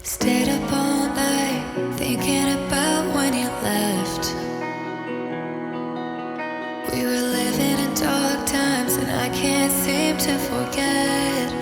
Stayed up all night thinking about when you left. We were living in dark times and I can't seem to forget.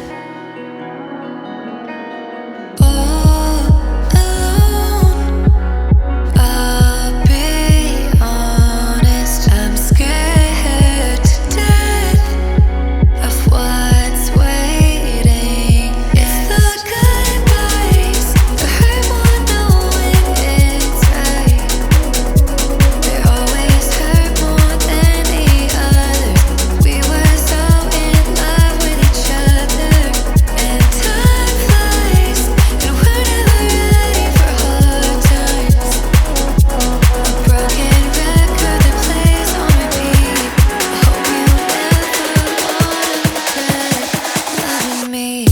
All alone, I'll be honest, I'm scared to death of what's waiting. It's the goodbyes that hurt more knowing it's right. They always hurt more than the others. We were so in love with each other, and time flies, and we're never ready for hard times. A broken record that plays on repeat. I hope you never wanna regret loving me.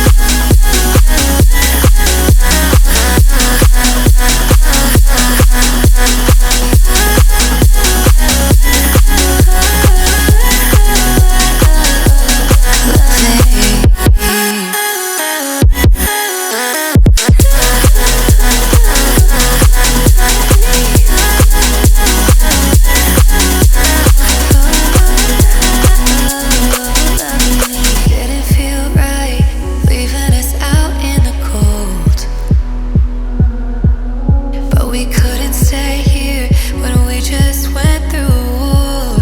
Didn't feel right leaving us out in the cold, but we couldn't stay here when we just went through a war.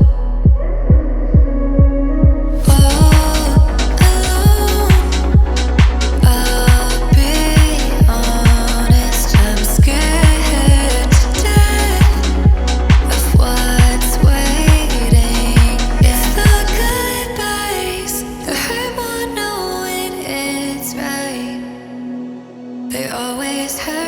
All alone, I'll be honest, I'm scared to death of what's waiting. It's the goodbyes that hurt more knowing it's right. They always hurt